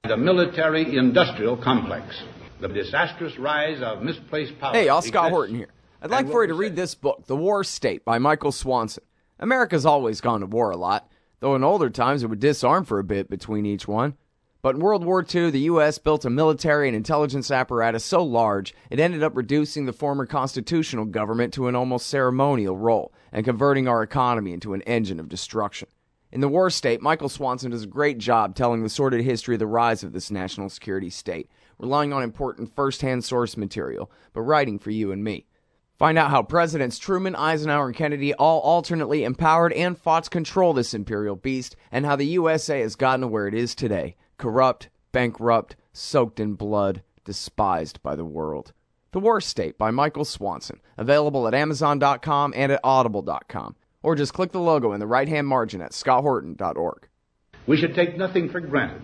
The military-industrial complex. The disastrous rise of misplaced power. Hey, y'all, Scott Horton here. I'd like for you to read this book, The War State, by Michael Swanson. America's always gone to war a lot, though in older times it would disarm for a bit between each one. But in World War II, the U.S. built a military and intelligence apparatus so large, it ended up reducing the former constitutional government to an almost ceremonial role and converting our economy into an engine of destruction. In The War State, Michael Swanson does a great job telling the sordid history of the rise of this national security state, relying on important first-hand source material, but writing for you and me. Find out how Presidents Truman, Eisenhower, and Kennedy all alternately empowered and fought to control this imperial beast, and how the USA has gotten to where it is today, corrupt, bankrupt, soaked in blood, despised by the world. The War State by Michael Swanson, available at Amazon.com and at Audible.com. Or just click the logo in the right-hand margin at scotthorton.org. We should take nothing for granted.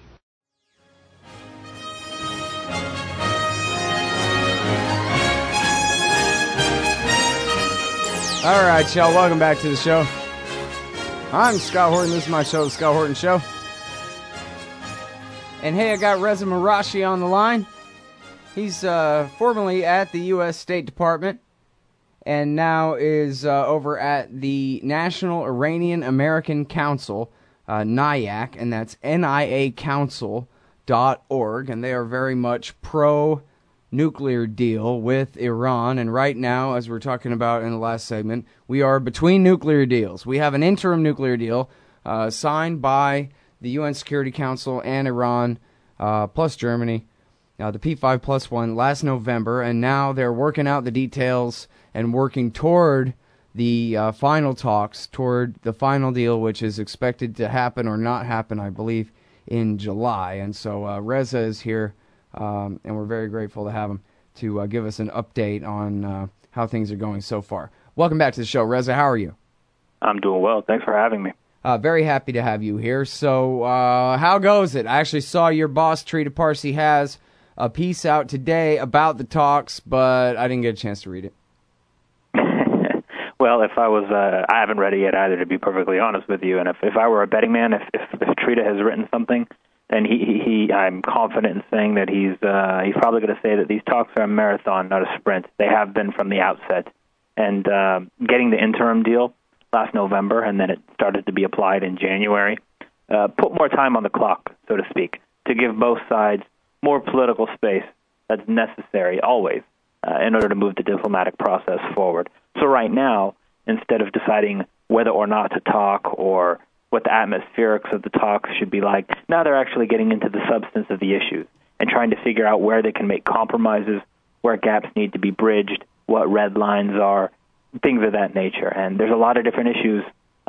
All right, y'all, welcome back to the show. I'm Scott Horton. This is my show, The Scott Horton Show. And hey, I got Reza Marashi on the line. He's formerly at the U.S. State Department and now is over at the National Iranian American Council, NIAC, and that's niacouncil.org, and they are very much pro-nuclear deal with Iran, and right now, as we're talking about in the last segment, we are between nuclear deals. We have an interim nuclear deal signed by the UN Security Council and Iran, plus Germany, the P5+1 last November, and now they're working out the details and working toward the final talks, toward the final deal, which is expected to happen or not happen, I believe, in July. And so Reza is here, and we're very grateful to have him to give us an update on how things are going so far. Welcome back to the show, Reza. How are you? I'm doing well. Thanks for having me. Very happy to have you here. So how goes it? I actually saw your boss, Trita Parsi, has a piece out today about the talks, but I didn't get a chance to read it. Well, if I was, I haven't read it yet either, to be perfectly honest with you. And if I were a betting man, if Trita has written something, then I'm confident in saying that he's probably going to say that these talks are a marathon, not a sprint. They have been from the outset. And getting the interim deal last November, and then it started to be applied in January, put more time on the clock, so to speak, to give both sides more political space that's necessary always in order to move the diplomatic process forward. So right now, instead of deciding whether or not to talk or what the atmospherics of the talks should be like, now they're actually getting into the substance of the issues and trying to figure out where they can make compromises, where gaps need to be bridged, what red lines are, things of that nature. And there's a lot of different issues,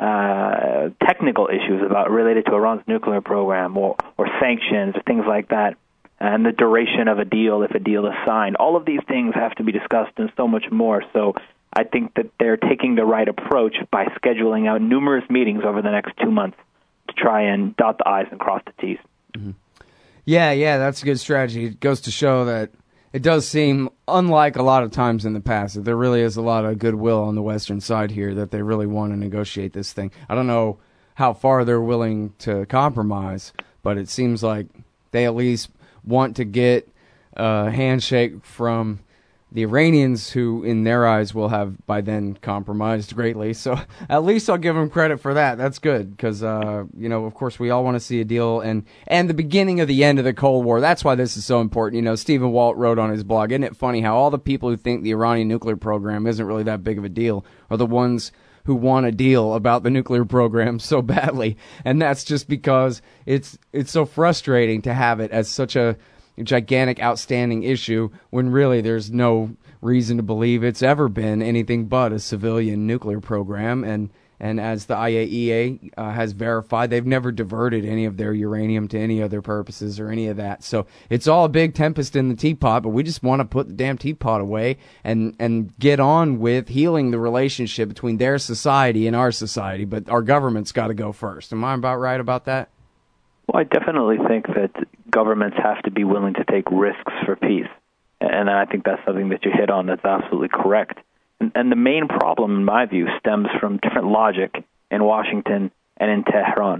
technical issues related to Iran's nuclear program or sanctions or things like that, and the duration of a deal if a deal is signed. All of these things have to be discussed and so much more. So I think that they're taking the right approach by scheduling out numerous meetings over the next 2 months to try and dot the I's and cross the T's. Mm-hmm. Yeah, that's a good strategy. It goes to show that it does seem, unlike a lot of times in the past, that there really is a lot of goodwill on the Western side here, that they really want to negotiate this thing. I don't know how far they're willing to compromise, but it seems like they at least want to get a handshake from the Iranians, who in their eyes will have by then compromised greatly. So at least I'll give them credit for that. That's good because, of course, we all want to see a deal and the beginning of the end of the Cold War. That's why this is so important. Stephen Walt wrote on his blog, isn't it funny how all the people who think the Iranian nuclear program isn't really that big of a deal are the ones who want a deal about the nuclear program so badly. And that's just because it's so frustrating to have it as such a gigantic, outstanding issue when really there's no reason to believe it's ever been anything but a civilian nuclear program. And as the IAEA has verified, they've never diverted any of their uranium to any other purposes or any of that. So it's all a big tempest in the teapot, but we just want to put the damn teapot away and get on with healing the relationship between their society and our society. But our government's got to go first. Am I about right about that? Well, I definitely think that governments have to be willing to take risks for peace. And I think that's something that you hit on that's absolutely correct. And the main problem, in my view, stems from different logic in Washington and in Tehran.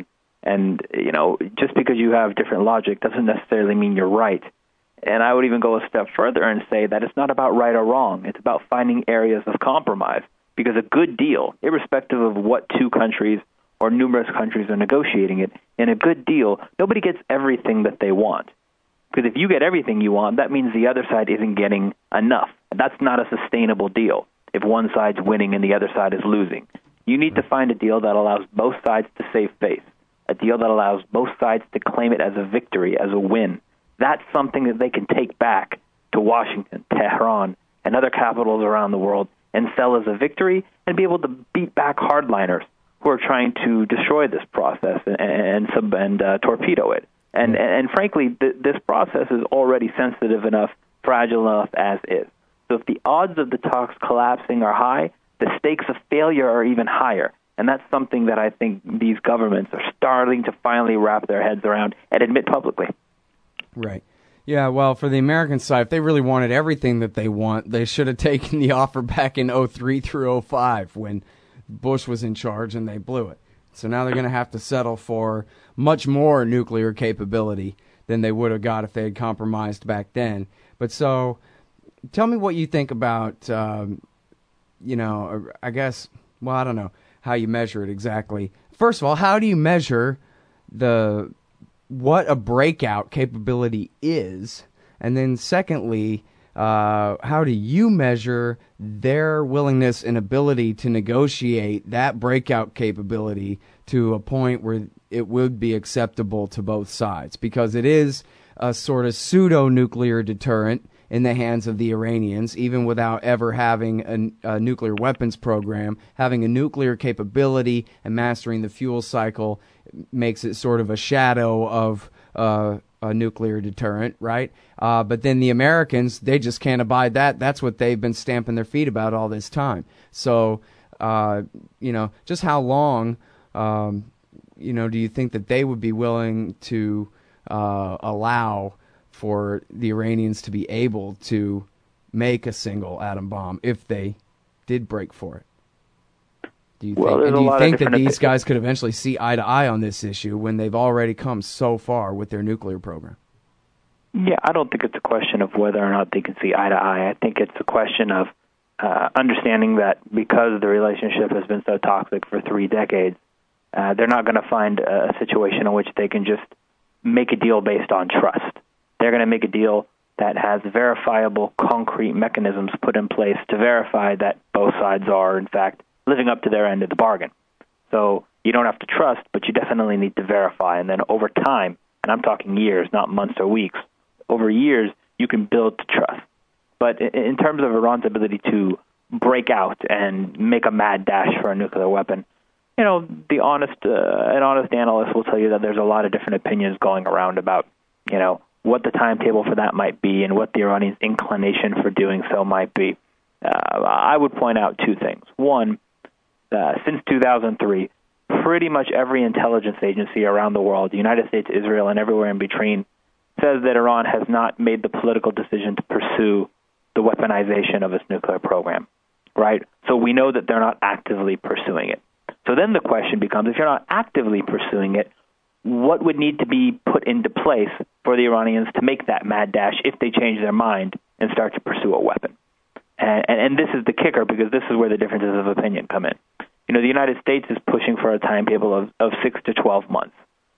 And, just because you have different logic doesn't necessarily mean you're right. And I would even go a step further and say that it's not about right or wrong. It's about finding areas of compromise. Because a good deal, irrespective of what two countries or numerous countries are negotiating it, in a good deal, nobody gets everything that they want. Because if you get everything you want, that means the other side isn't getting enough. That's not a sustainable deal if one side's winning and the other side is losing. You need to find a deal that allows both sides to save face, a deal that allows both sides to claim it as a victory, as a win. That's something that they can take back to Washington, Tehran, and other capitals around the world and sell as a victory and be able to beat back hardliners who are trying to destroy this process and torpedo it. And frankly, this process is already sensitive enough, fragile enough as is. So if the odds of the talks collapsing are high, the stakes of failure are even higher. And that's something that I think these governments are starting to finally wrap their heads around and admit publicly. Right. Yeah, well, for the American side, if they really wanted everything that they want, they should have taken the offer back in 03 through 05 when Bush was in charge and they blew it. So now they're going to have to settle for much more nuclear capability than they would have got if they had compromised back then. But so tell me what you think about, I guess, well, I don't know how you measure it exactly. First of all, how do you measure what a breakout capability is? And then secondly, how do you measure their willingness and ability to negotiate that breakout capability to a point where it would be acceptable to both sides? Because it is a sort of pseudo-nuclear deterrent in the hands of the Iranians, even without ever having a nuclear weapons program. Having a nuclear capability and mastering the fuel cycle makes it sort of a shadow of a nuclear deterrent, right? But then the Americans, they just can't abide that. That's what they've been stamping their feet about all this time. So, just how long, do you think that they would be willing to allow for the Iranians to be able to make a single atom bomb if they did break for it? Do you think that these guys could eventually see eye to eye on this issue when they've already come so far with their nuclear program? Yeah, I don't think it's a question of whether or not they can see eye to eye. I think it's a question of understanding that because the relationship has been so toxic for 3 decades, they're not going to find a situation in which they can just make a deal based on trust. They're going to make a deal that has verifiable, concrete mechanisms put in place to verify that both sides are, in fact, living up to their end of the bargain. So you don't have to trust, but you definitely need to verify. And then over time, and I'm talking years, not months or weeks, over years, you can build to trust. But in terms of Iran's ability to break out and make a mad dash for a nuclear weapon, an honest analyst will tell you that there's a lot of different opinions going around about, what the timetable for that might be and what the Iranians' inclination for doing so might be. I would point out 2 things. One, since 2003, pretty much every intelligence agency around the world, the United States, Israel, and everywhere in between, says that Iran has not made the political decision to pursue the weaponization of its nuclear program, right? So we know that they're not actively pursuing it. So then the question becomes, if you're not actively pursuing it, what would need to be put into place for the Iranians to make that mad dash if they change their mind and start to pursue a weapon? And this is the kicker, because this is where the differences of opinion come in. The United States is pushing for a timetable of 6 to 12 months.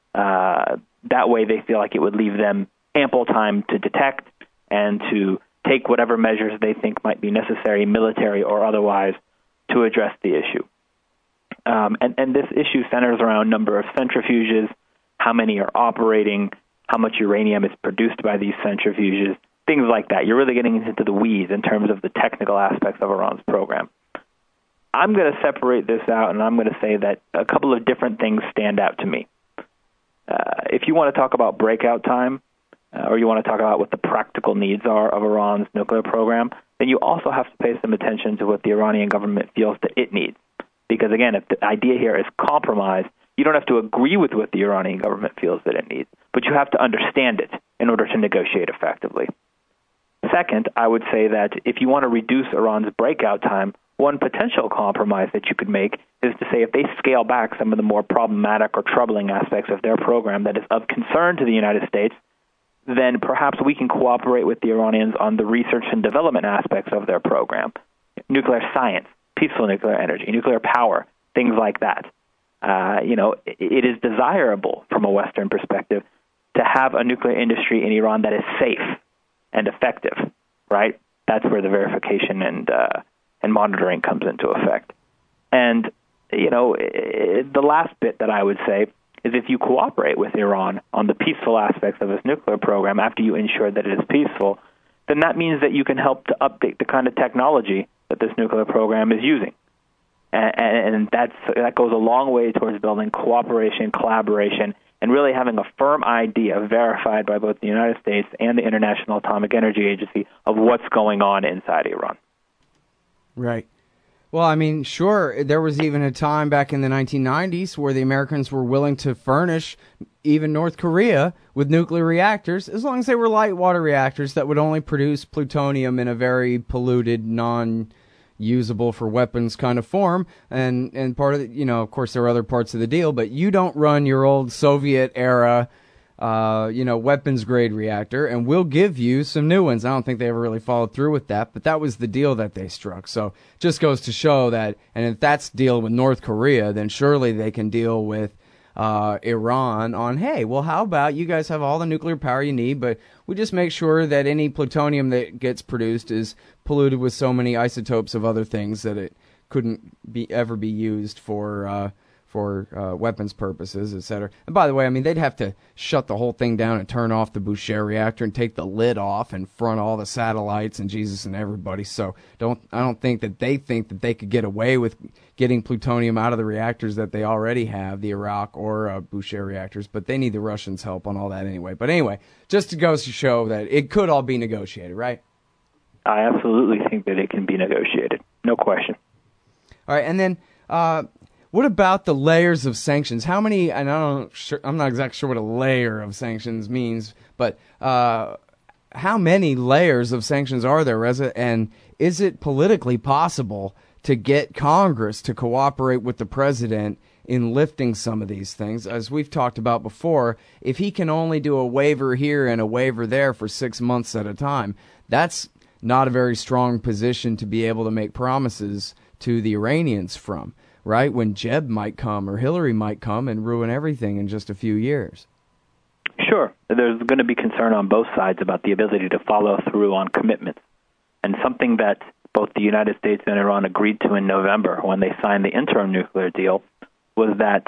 That way they feel like it would leave them ample time to detect and to take whatever measures they think might be necessary, military or otherwise, to address the issue. And this issue centers around number of centrifuges, how many are operating, how much uranium is produced by these centrifuges, things like that. You're really getting into the weeds in terms of the technical aspects of Iran's program. I'm going to separate this out, and I'm going to say that a couple of different things stand out to me. If you want to talk about breakout time, or you want to talk about what the practical needs are of Iran's nuclear program, then you also have to pay some attention to what the Iranian government feels that it needs. Because, again, if the idea here is compromise, you don't have to agree with what the Iranian government feels that it needs, but you have to understand it in order to negotiate effectively. Second, I would say that if you want to reduce Iran's breakout time, one potential compromise that you could make is to say if they scale back some of the more problematic or troubling aspects of their program that is of concern to the United States, then perhaps we can cooperate with the Iranians on the research and development aspects of their program. Nuclear science, peaceful nuclear energy, nuclear power, things like that. It is desirable from a Western perspective to have a nuclear industry in Iran that is safe and effective, right? That's where the verification and monitoring comes into effect. And, the last bit that I would say is if you cooperate with Iran on the peaceful aspects of its nuclear program after you ensure that it is peaceful, then that means that you can help to update the kind of technology that this nuclear program is using. And that goes a long way towards building cooperation, collaboration, and really having a firm idea verified by both the United States and the International Atomic Energy Agency of what's going on inside Iran. Right. Well, I mean, sure, there was even a time back in the 1990s where the Americans were willing to furnish even North Korea with nuclear reactors, as long as they were light water reactors that would only produce plutonium in a very polluted, non-usable for weapons kind of form. And part of it, of course, there are other parts of the deal, but you don't run your old Soviet era weapons grade reactor, and we'll give you some new ones. I don't think they ever really followed through with that, but that was the deal that they struck. So just goes to show that, and if that's dealing with North Korea, then surely they can deal with Iran on, hey, well, how about you guys have all the nuclear power you need, but we just make sure that any plutonium that gets produced is polluted with so many isotopes of other things that it couldn't ever be used for weapons purposes, etc. And by the way, I mean, they'd have to shut the whole thing down and turn off the Boucher reactor and take the lid off and front all the satellites and Jesus and everybody. So I don't think that they think that they could get away with getting plutonium out of the reactors that they already have, the Iraq or Boucher reactors, but they need the Russians' help on all that anyway. But anyway, just to go to show that it could all be negotiated, right? I absolutely think that it can be negotiated. No question. All right, and then what about the layers of sanctions? How many, and I'm not exactly sure what a layer of sanctions means, but how many layers of sanctions are there, Reza? And is it politically possible to get Congress to cooperate with the president in lifting some of these things? As we've talked about before, if he can only do a waiver here and a waiver there for 6 months at a time, that's not a very strong position to be able to make promises to the Iranians from. Right, when Jeb might come or Hillary might come and ruin everything in just a few years. Sure. There's going to be concern on both sides about the ability to follow through on commitments. And something that both the United States and Iran agreed to in November when they signed the interim nuclear deal was that,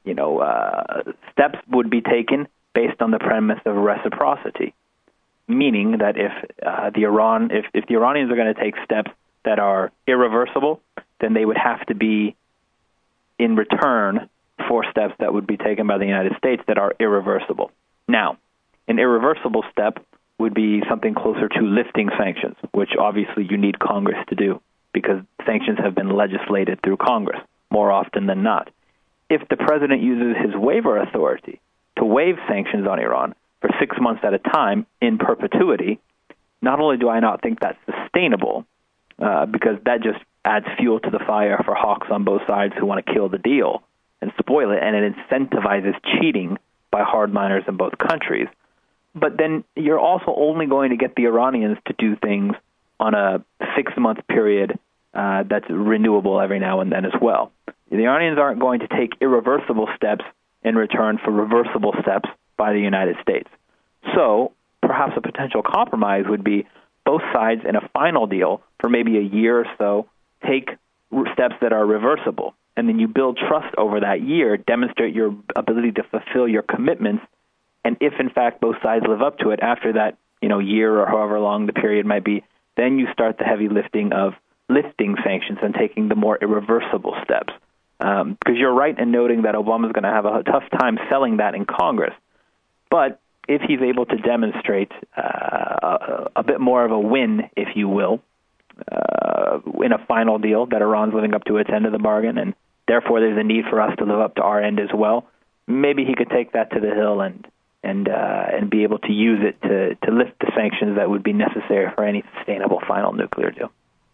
steps would be taken based on the premise of reciprocity, meaning that if the Iranians are going to take steps that are irreversible, then they would have to be in return for steps that would be taken by the United States that are irreversible. Now, an irreversible step would be something closer to lifting sanctions, which obviously you need Congress to do because sanctions have been legislated through Congress more often than not. If the president uses his waiver authority to waive sanctions on Iran for 6 months at a time in perpetuity, not only do I not think that's sustainable, because that just adds fuel to the fire for hawks on both sides who want to kill the deal and spoil it, and it incentivizes cheating by hardliners in both countries. But then you're also only going to get the Iranians to do things on a 6-month period that's renewable every now and then as well. The Iranians aren't going to take irreversible steps in return for reversible steps by the United States. So perhaps a potential compromise would be both sides in a final deal for maybe a year or so take steps that are reversible, and then you build trust over that year, demonstrate your ability to fulfill your commitments, and if in fact both sides live up to it after that year or however long the period might be, then you start the heavy lifting of lifting sanctions and taking the more irreversible steps. Because you're right in noting that Obama's going to have a tough time selling that in Congress, but if he's able to demonstrate a bit more of a win, if you will, in a final deal that Iran's living up to its end of the bargain, and therefore there's a need for us to live up to our end as well, maybe he could take that to the Hill and be able to use it to lift the sanctions that would be necessary for any sustainable final nuclear deal.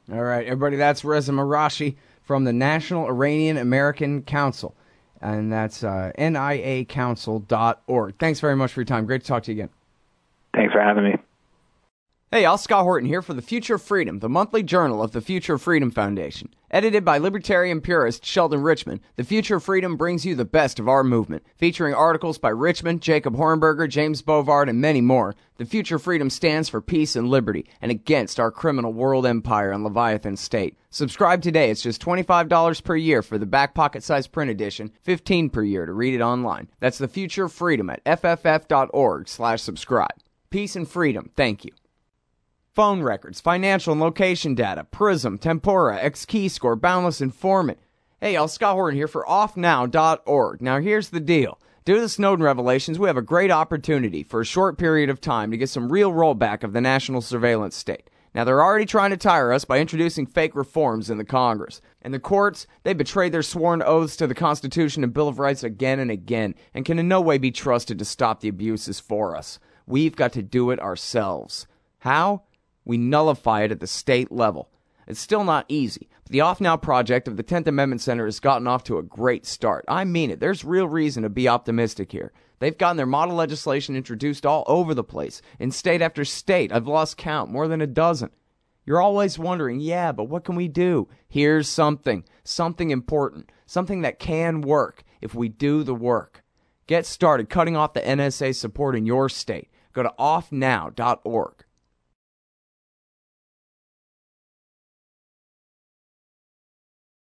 All right, everybody, that's Reza Marashi from the National Iranian American Council, and that's niacouncil.org. Thanks very much for your time. Great to talk to you again. Thanks for having me. Hey, Al Scott Horton here for The Future of Freedom, the monthly journal of the Future of Freedom Foundation. Edited by libertarian purist Sheldon Richman, The Future of Freedom brings you the best of our movement, featuring articles by Richman, Jacob Hornberger, James Bovard, and many more. The Future of Freedom stands for peace and liberty, and against our criminal world empire and Leviathan state. Subscribe today. It's just $25 per year for the back pocket size print edition, $15 per year to read it online. That's The Future of Freedom at fff.org/subscribe. Peace and freedom. Thank you. Phone records, financial and location data, Prism, Tempora, X-Keyscore, Boundless Informant. Hey, Al Scott Horton here for offnow.org. Now here's the deal. Due to the Snowden revelations, we have a great opportunity for a short period of time to get some real rollback of the national surveillance state. Now they're already trying to tire us by introducing fake reforms in the Congress. And the courts, they betrayed their sworn oaths to the Constitution and Bill of Rights again and again, and can in no way be trusted to stop the abuses for us. We've got to do it ourselves. How? We nullify it at the state level. It's still not easy, but the Off Now project of the 10th Amendment Center has gotten off to a great start. I mean it. There's real reason to be optimistic here. They've gotten their model legislation introduced all over the place, in state after state. I've lost count, more than a dozen. You're always wondering, yeah, but what can we do? Here's something important, something that can work if we do the work. Get started cutting off the NSA support in your state. Go to offnow.org.